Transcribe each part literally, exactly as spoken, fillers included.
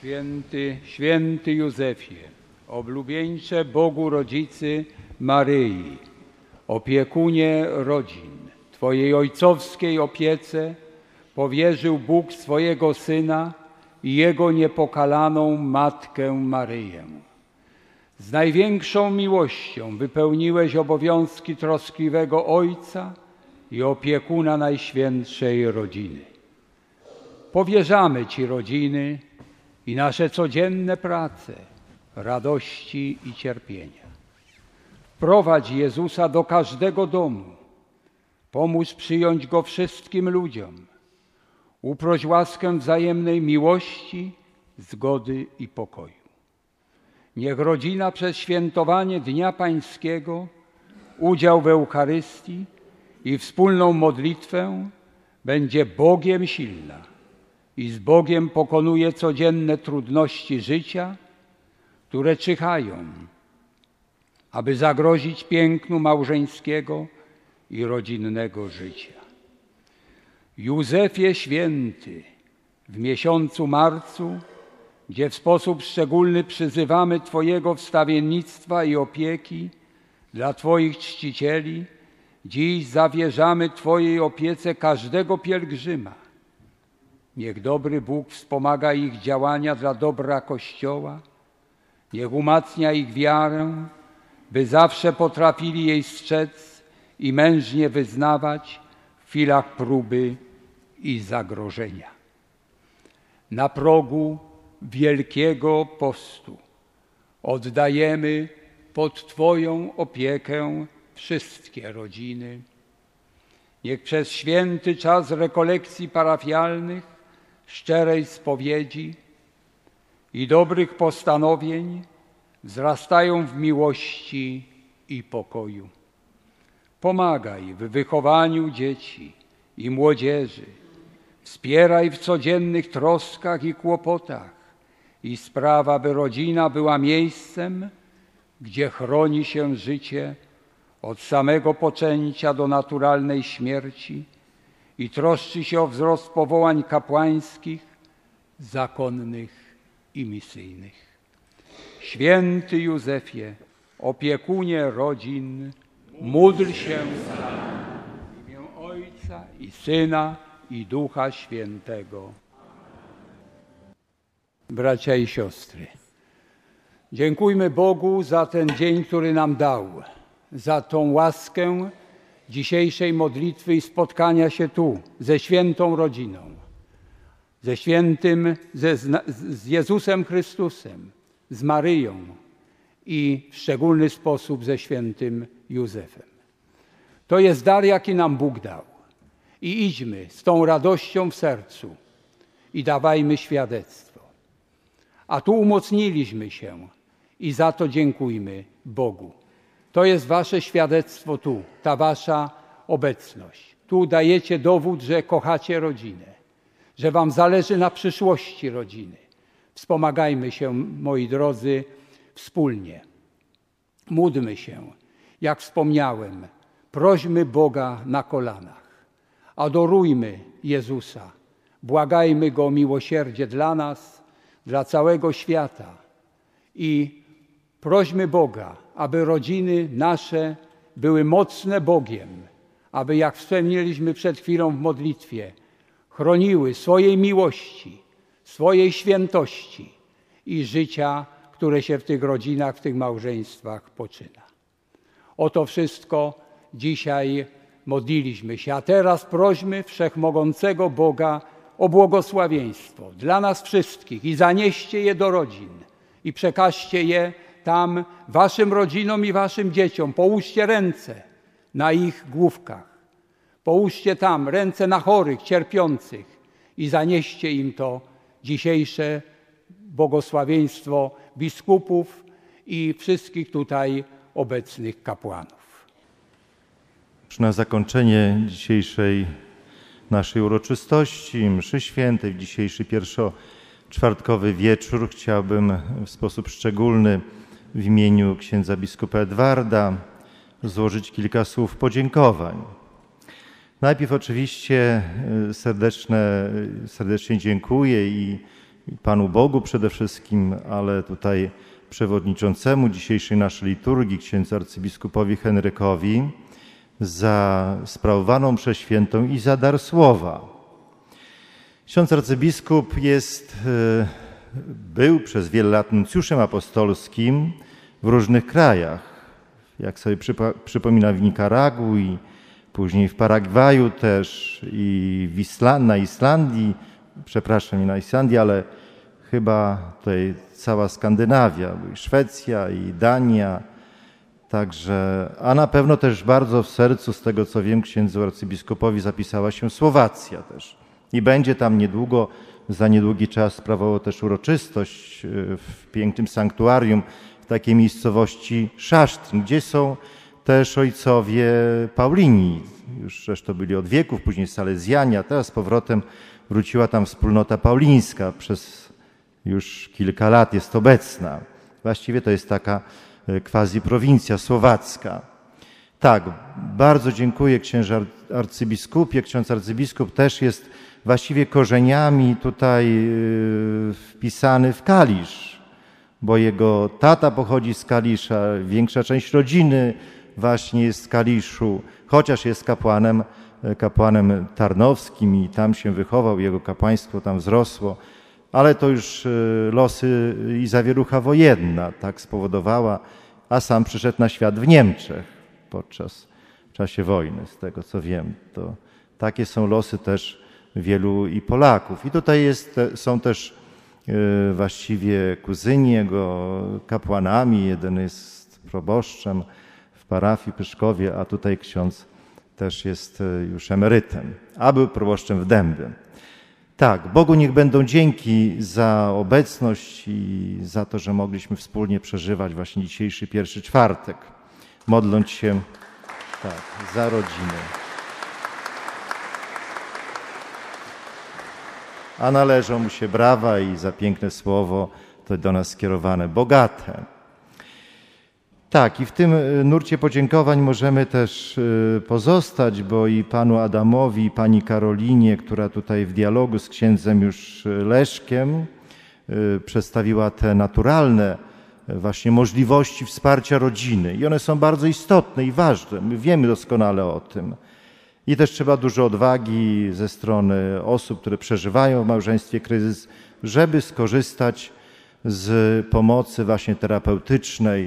Święty, święty Józefie, oblubieńcze Bogu Rodzicy Maryi, opiekunie rodzin, Twojej ojcowskiej opiece powierzył Bóg swojego Syna i Jego niepokalaną Matkę Maryję. Z największą miłością wypełniłeś obowiązki troskliwego Ojca i opiekuna Najświętszej Rodziny. Powierzamy Ci rodziny i nasze codzienne prace, radości i cierpienia. Wprowadź Jezusa do każdego domu. Pomóż przyjąć Go wszystkim ludziom. Uproś łaskę wzajemnej miłości, zgody i pokoju. Niech rodzina przez świętowanie Dnia Pańskiego, udział w Eucharystii i wspólną modlitwę będzie Bogiem silna i z Bogiem pokonuje codzienne trudności życia, które czyhają, aby zagrozić pięknu małżeńskiego i rodzinnego życia. Józefie Święty, w miesiącu marcu, gdzie w sposób szczególny przyzywamy Twojego wstawiennictwa i opieki dla Twoich czcicieli, dziś zawierzamy Twojej opiece każdego pielgrzyma. Niech dobry Bóg wspomaga ich działania dla dobra Kościoła, niech umacnia ich wiarę, by zawsze potrafili jej strzec i mężnie wyznawać w chwilach próby i zagrożenia. Na progu Wielkiego Postu oddajemy pod Twoją opiekę wszystkie rodziny. Niech przez święty czas rekolekcji parafialnych, szczerej spowiedzi i dobrych postanowień wzrastają w miłości i pokoju. Pomagaj w wychowaniu dzieci i młodzieży, wspieraj w codziennych troskach i kłopotach i spraw, aby rodzina była miejscem, gdzie chroni się życie od samego poczęcia do naturalnej śmierci i troszczy się o wzrost powołań kapłańskich, zakonnych i misyjnych. Święty Józefie, opiekunie rodzin, módl się za nami. W imię Ojca i Syna i Ducha Świętego. Bracia i siostry, dziękujmy Bogu za ten dzień, który nam dał, za tą łaskę dzisiejszej modlitwy i spotkania się tu ze świętą rodziną, ze świętym, ze, z Jezusem Chrystusem, z Maryją i w szczególny sposób ze świętym Józefem. To jest dar, jaki nam Bóg dał. I idźmy z tą radością w sercu i dawajmy świadectwo. A tu umocniliśmy się i za to dziękujmy Bogu. To jest wasze świadectwo tu, ta wasza obecność. Tu dajecie dowód, że kochacie rodzinę, że wam zależy na przyszłości rodziny. Wspomagajmy się, moi drodzy, wspólnie. Módlmy się, jak wspomniałem, prośmy Boga na kolanach. Adorujmy Jezusa, błagajmy Go o miłosierdzie dla nas, dla całego świata i prośmy Boga, aby rodziny nasze były mocne Bogiem, aby, jak wspomnieliśmy przed chwilą w modlitwie, chroniły swojej miłości, swojej świętości i życia, które się w tych rodzinach, w tych małżeństwach poczyna. O to wszystko dzisiaj modliliśmy się, a teraz prośmy Wszechmogącego Boga o błogosławieństwo dla nas wszystkich i zanieście je do rodzin i przekażcie je tam waszym rodzinom i waszym dzieciom. Połóżcie ręce na ich główkach. Połóżcie tam ręce na chorych, cierpiących i zanieście im to dzisiejsze błogosławieństwo biskupów i wszystkich tutaj obecnych kapłanów. Na zakończenie dzisiejszej naszej uroczystości, mszy świętej, w dzisiejszy pierwszoczwartkowy wieczór chciałbym w sposób szczególny w imieniu księdza biskupa Edwarda złożyć kilka słów podziękowań. Najpierw oczywiście serdeczne, serdecznie dziękuję i Panu Bogu przede wszystkim, ale tutaj przewodniczącemu dzisiejszej naszej liturgii, księdzu arcybiskupowi Henrykowi, za sprawowaną mszę świętą i za dar słowa. Ksiądz arcybiskup jest, był przez wiele lat nuncjuszem apostolskim w różnych krajach. Jak sobie przypo, przypomina w Nikaragui, później w Paragwaju też i w Island, na Islandii, przepraszam, nie na Islandii, ale chyba tutaj cała Skandynawia, i Szwecja, i Dania. Także, a na pewno też bardzo w sercu, z tego co wiem, księdzu arcybiskupowi zapisała się Słowacja też. I będzie tam niedługo, za niedługi czas sprawowało też uroczystość w pięknym sanktuarium w takiej miejscowości Szasztyn, gdzie są też ojcowie Paulini. Już zresztą byli od wieków, później Salezjanie, a teraz z powrotem wróciła tam wspólnota paulińska. Przez już kilka lat jest obecna. Właściwie to jest taka quasi prowincja słowacka. Tak, bardzo dziękuję księże arcybiskupie. Ksiądz arcybiskup też jest właściwie korzeniami tutaj wpisany w Kalisz, bo jego tata pochodzi z Kalisza, większa część rodziny właśnie jest z Kaliszu, chociaż jest kapłanem, kapłanem tarnowskim i tam się wychował, jego kapłaństwo tam wzrosło, ale to już losy i zawierucha wojenna tak spowodowała, a sam przyszedł na świat w Niemczech podczas w czasie wojny, z tego co wiem. To takie są losy też wielu i Polaków. I tutaj jest, są też właściwie kuzyni jego kapłanami. Jeden jest proboszczem w parafii Pyszkowie, a tutaj ksiądz też jest już emerytem, a był proboszczem w Dęby. Tak, Bogu niech będą dzięki za obecność i za to, że mogliśmy wspólnie przeżywać właśnie dzisiejszy pierwszy czwartek, modląc się tak, za rodzinę. A należą mu się brawa i za piękne słowo to do nas skierowane, bogate. Tak, i w tym nurcie podziękowań możemy też pozostać, bo i panu Adamowi, i pani Karolinie, która tutaj w dialogu z księdzem już Leszkiem przedstawiła te naturalne właśnie możliwości wsparcia rodziny. I one są bardzo istotne i ważne. My wiemy doskonale o tym. I też trzeba dużo odwagi ze strony osób, które przeżywają w małżeństwie kryzys, żeby skorzystać z pomocy właśnie terapeutycznej,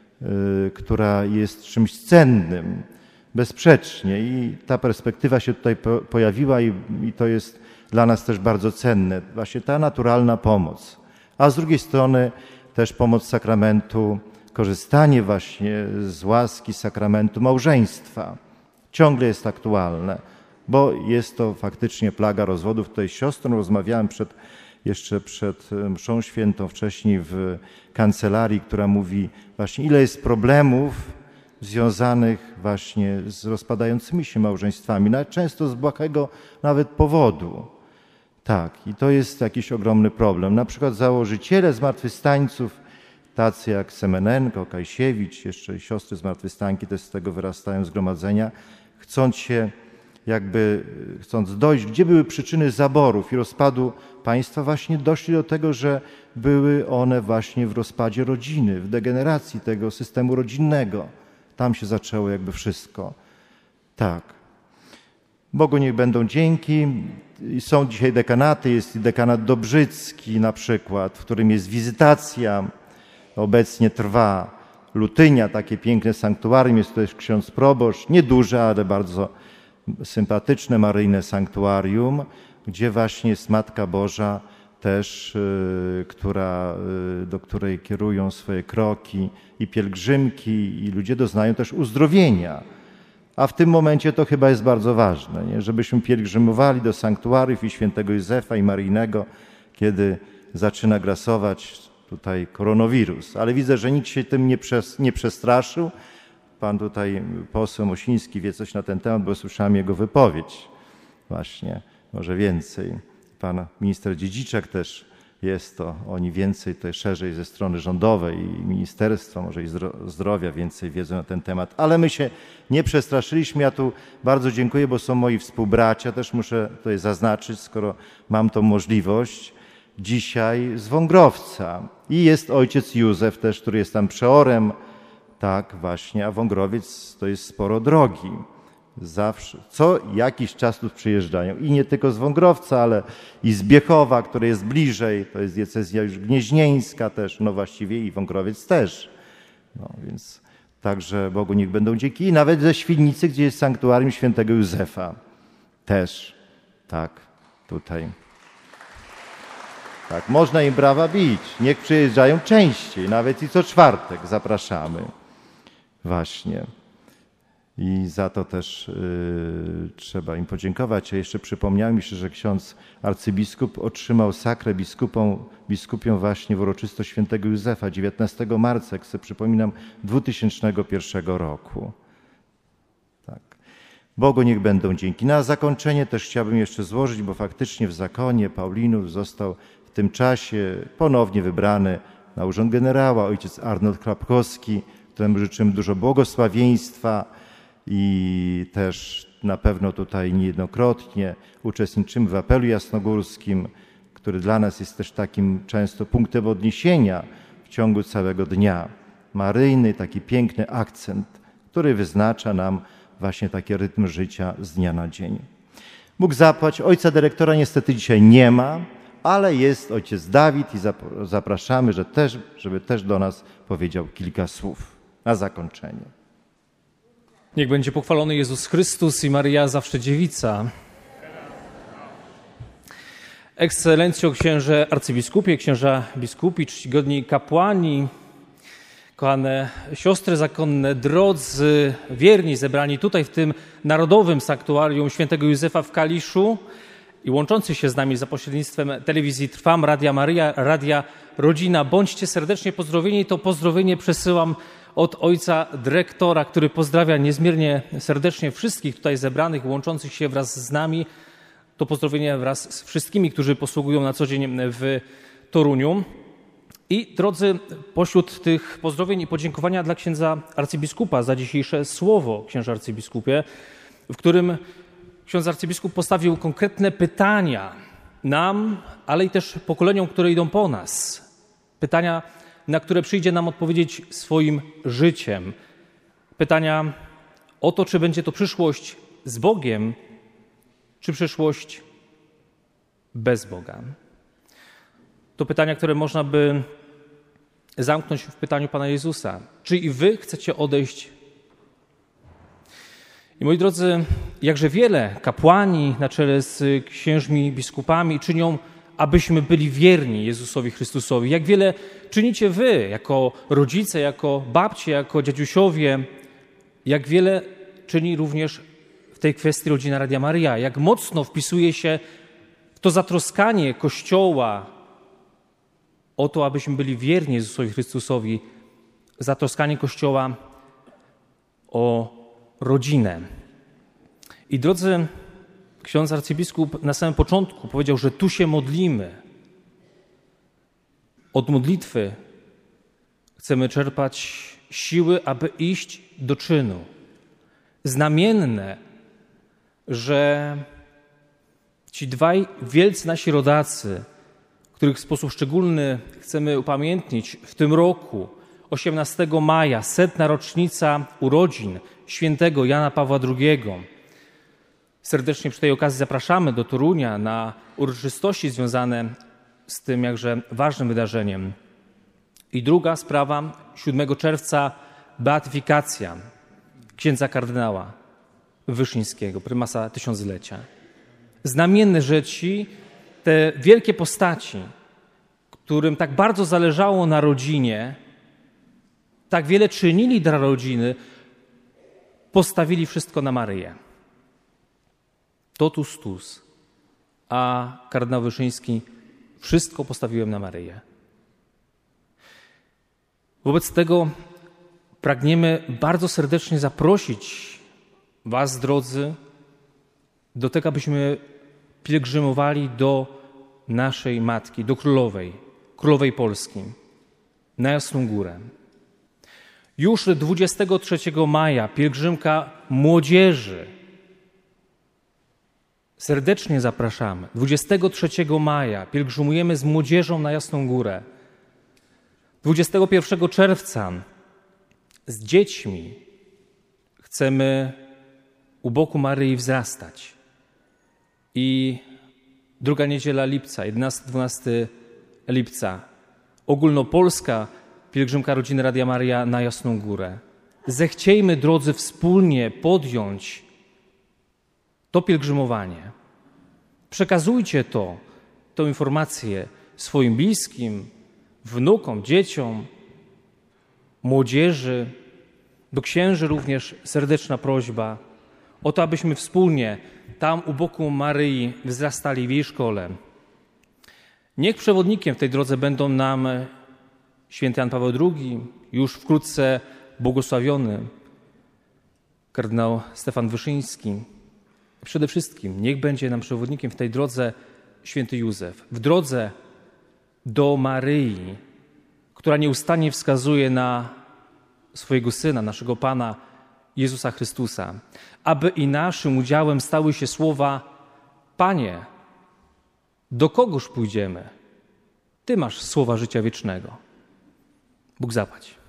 która jest czymś cennym, bezsprzecznie. I ta perspektywa się tutaj pojawiła i, i to jest dla nas też bardzo cenne. Właśnie ta naturalna pomoc. A z drugiej strony też pomoc sakramentu, korzystanie właśnie z łaski sakramentu małżeństwa. Ciągle jest aktualne, bo jest to faktycznie plaga rozwodów. Tutaj z siostrą rozmawiałem przed, jeszcze przed mszą świętą, wcześniej w kancelarii, która mówi właśnie, ile jest problemów związanych właśnie z rozpadającymi się małżeństwami, nawet często z błahego nawet powodu. Tak, i to jest jakiś ogromny problem. Na przykład założyciele zmartwychwstańców, tacy jak Semenenko, Kajsiewicz, jeszcze siostry zmartwychwstańki też z tego wyrastają zgromadzenia, chcąc się jakby, chcąc dojść, gdzie były przyczyny zaborów i rozpadu państwa, właśnie doszli do tego, że były one właśnie w rozpadzie rodziny, w degeneracji tego systemu rodzinnego. Tam się zaczęło jakby wszystko. Tak. Bogu niech będą dzięki. Są dzisiaj dekanaty, jest dekanat dobrzycki na przykład, w którym jest wizytacja, obecnie trwa Lutynia, takie piękne sanktuarium, jest to też ksiądz proboszcz, nieduże, ale bardzo sympatyczne maryjne sanktuarium, gdzie właśnie jest Matka Boża też, y, która, y, do której kierują swoje kroki i pielgrzymki i ludzie doznają też uzdrowienia. A w tym momencie to chyba jest bardzo ważne, nie? Żebyśmy pielgrzymowali do sanktuariów i świętego Józefa i Maryjnego, kiedy zaczyna grasować tutaj koronawirus. Ale widzę, że nikt się tym nie, przes- nie przestraszył. Pan tutaj, poseł Mosiński, wie coś na ten temat, bo słyszałem jego wypowiedź właśnie, może więcej. Pan minister Dziedziczek też jest to, oni więcej tutaj szerzej ze strony rządowej i ministerstwa, może i zdrowia więcej wiedzą na ten temat. Ale my się nie przestraszyliśmy. Ja tu bardzo dziękuję, bo są moi współbracia, też muszę tutaj zaznaczyć, skoro mam tą możliwość, dzisiaj z Wągrowca. I jest ojciec Józef też, który jest tam przeorem, tak właśnie, a Wągrowiec to jest sporo drogi. Zawsze, co jakiś czas tu przyjeżdżają i nie tylko z Wągrowca, ale i z Biechowa, które jest bliżej, to jest diecezja już gnieźnieńska też, no właściwie i Wągrowiec też. No więc także Bogu niech będą dzięki. I nawet ze Świdnicy, gdzie jest sanktuarium świętego Józefa. Też, tak, tutaj. Tak, można im brawa bić. Niech przyjeżdżają częściej, nawet i co czwartek zapraszamy. Właśnie. I za to też y, trzeba im podziękować. Ja jeszcze przypomniałem mi się, że ksiądz arcybiskup otrzymał sakrę biskupą, biskupią właśnie w uroczystość świętego Józefa dziewiętnastego marca, jak sobie przypominam, dwutysięcznego pierwszego roku. Tak. Bogu niech będą dzięki. Na zakończenie też chciałbym jeszcze złożyć, bo faktycznie w zakonie Paulinów został w tym czasie ponownie wybrany na urząd generała ojciec Arnold Klapkowski, któremu życzymy dużo błogosławieństwa i też na pewno tutaj niejednokrotnie uczestniczymy w apelu jasnogórskim, który dla nas jest też takim często punktem odniesienia w ciągu całego dnia. Maryjny, taki piękny akcent, który wyznacza nam właśnie taki rytm życia z dnia na dzień. Bóg zapłać. Ojca dyrektora niestety dzisiaj nie ma, ale jest ojciec Dawid i zapraszamy, że też, żeby też do nas powiedział kilka słów na zakończenie. Niech będzie pochwalony Jezus Chrystus i Maryja zawsze dziewica. Ekscelencjo księże arcybiskupie, księża biskupi, czcigodni kapłani, kochane siostry zakonne, drodzy wierni zebrani tutaj w tym Narodowym Sanktuarium Świętego Józefa w Kaliszu i łączący się z nami za pośrednictwem telewizji Trwam, Radia Maryja, Radia Rodzina. Bądźcie serdecznie pozdrowieni. To pozdrowienie przesyłam od ojca dyrektora, który pozdrawia niezmiernie serdecznie wszystkich tutaj zebranych, łączących się wraz z nami. To pozdrowienie wraz z wszystkimi, którzy posługują na co dzień w Toruniu. I drodzy, pośród tych pozdrowień i podziękowania dla księdza arcybiskupa za dzisiejsze słowo, księże arcybiskupie, w którym ksiądz arcybiskup postawił konkretne pytania nam, ale i też pokoleniom, które idą po nas. Pytania, na które przyjdzie nam odpowiedzieć swoim życiem. Pytania o to, czy będzie to przyszłość z Bogiem, czy przyszłość bez Boga. To pytania, które można by zamknąć w pytaniu Pana Jezusa. Czy i wy chcecie odejść? I moi drodzy, jakże wiele kapłani na czele z księżmi, biskupami czynią, abyśmy byli wierni Jezusowi Chrystusowi. Jak wiele czynicie wy, jako rodzice, jako babcie, jako dziadziusiowie. Jak wiele czyni również w tej kwestii rodzina Radia Maryja. Jak mocno wpisuje się w to zatroskanie Kościoła o to, abyśmy byli wierni Jezusowi Chrystusowi. Zatroskanie Kościoła o rodzinę. I drodzy, ksiądz arcybiskup na samym początku powiedział, że tu się modlimy. Od modlitwy chcemy czerpać siły, aby iść do czynu. Znamienne, że ci dwaj wielcy nasi rodacy, których w sposób szczególny chcemy upamiętnić w tym roku, osiemnastego maja, setna rocznica urodzin świętego Jana Pawła drugiego. Serdecznie przy tej okazji zapraszamy do Torunia na uroczystości związane z tym jakże ważnym wydarzeniem. I druga sprawa, siódmego czerwca, beatyfikacja księdza kardynała Wyszyńskiego, prymasa tysiąclecia. Znamienne, że ci, te wielkie postaci, którym tak bardzo zależało na rodzinie, tak wiele czynili dla rodziny, postawili wszystko na Maryję. Totus tus, a kardynał Wyszyński wszystko postawiłem na Maryję. Wobec tego pragniemy bardzo serdecznie zaprosić was, drodzy, do tego, abyśmy pielgrzymowali do naszej Matki, do Królowej, Królowej Polski, na Jasną Górę. Już dwudziestego trzeciego maja pielgrzymka młodzieży serdecznie zapraszamy. dwudziestego trzeciego maja pielgrzymujemy z młodzieżą na Jasną Górę. dwudziestego pierwszego czerwca z dziećmi chcemy u boku Maryi wzrastać. I druga niedziela lipca, jedenastego dwunastego lipca, ogólnopolska pielgrzymka Rodziny Radia Maria na Jasną Górę. Zechciejmy, drodzy, wspólnie podjąć to pielgrzymowanie. Przekazujcie to, tę informację swoim bliskim, wnukom, dzieciom, młodzieży, do księży również serdeczna prośba o to, abyśmy wspólnie tam u boku Maryi wzrastali w jej szkole. Niech przewodnikiem w tej drodze będą nam święty Jan Paweł drugi, już wkrótce błogosławiony kardynał Stefan Wyszyński. Przede wszystkim niech będzie nam przewodnikiem w tej drodze święty Józef. W drodze do Maryi, która nieustannie wskazuje na swojego Syna, naszego Pana Jezusa Chrystusa. Aby i naszym udziałem stały się słowa: Panie, do kogoż pójdziemy? Ty masz słowa życia wiecznego. Bóg zapłać.